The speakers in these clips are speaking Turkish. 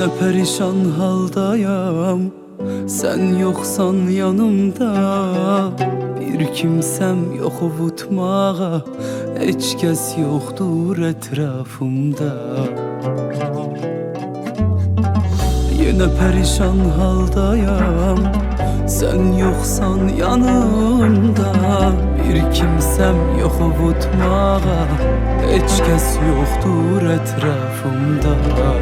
Yine perişan haldayam, sen yoksan yanımda. Bir kimsem yok avutmağa, hiç kes yoktur etrafımda. Yine perişan haldayam, sen yoksan yanımda. Bir kimsem yok avutmağa, hiç kes yoktur etrafımda.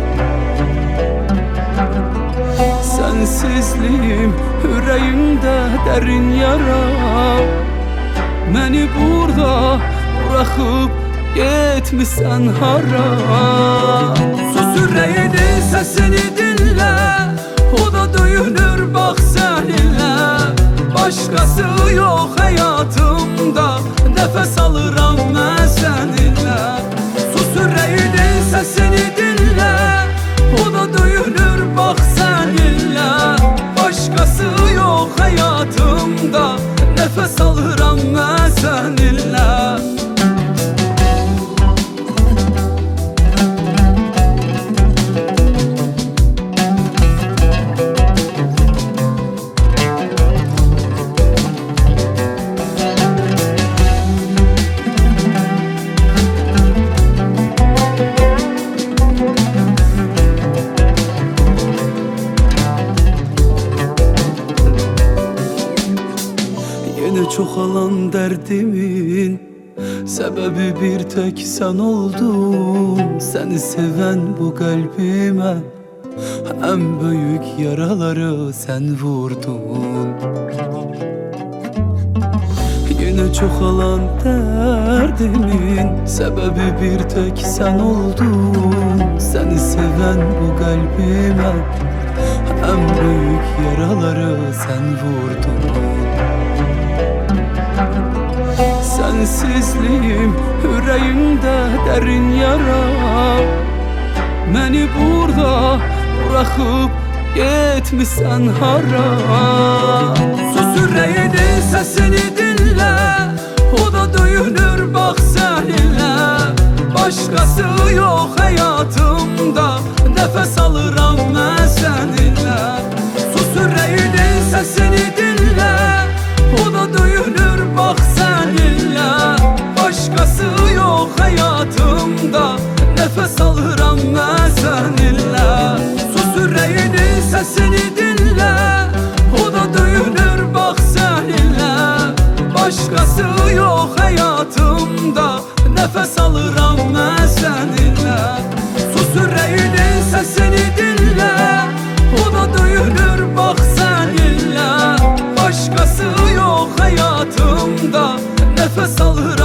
Sensizliğim yüreğimde derin yara, beni burada bırakıp gitmişsen hara. Sus yüreğinin sesini dinle, o da duyulur bak seninle. Başkası yok hayatımda, nefes alırım ben seninle. Sus yüreğinin sesini dinle, o da duyulur bak seninle. Başkası yok hayatımda, nefes alırım ben seninle. Yine çoğalan derdimin sebebi bir tek sen oldun. Seni seven bu kalbime en büyük yaraları sen vurdun. Yine çoğalan derdimin sebebi bir tek sen oldun. Seni seven bu kalbime en büyük yaraları sen vurdun. Sensizliğim yüreğimde derin yara, beni burada bırakıp gitmişsen hara. Sus yüreğinin sesini dinle, o da duyulur bak seninle. Başkası yok hayatımda, nefes alırım ben seninle. Sus yüreğinin sesini dinle, o da duyulur bak seninle. Başkası yok hayatımda, nefes alırım ben seninle. Sus yüreğinin sesini dinle, o da duyulur bak seninle. Başkası yok hayatımda, nefes alırım ben seninle. Sus yüreğinin sesini dinle, o da duyulur bak seninle. Başkası yok hayatımda, nefes alırım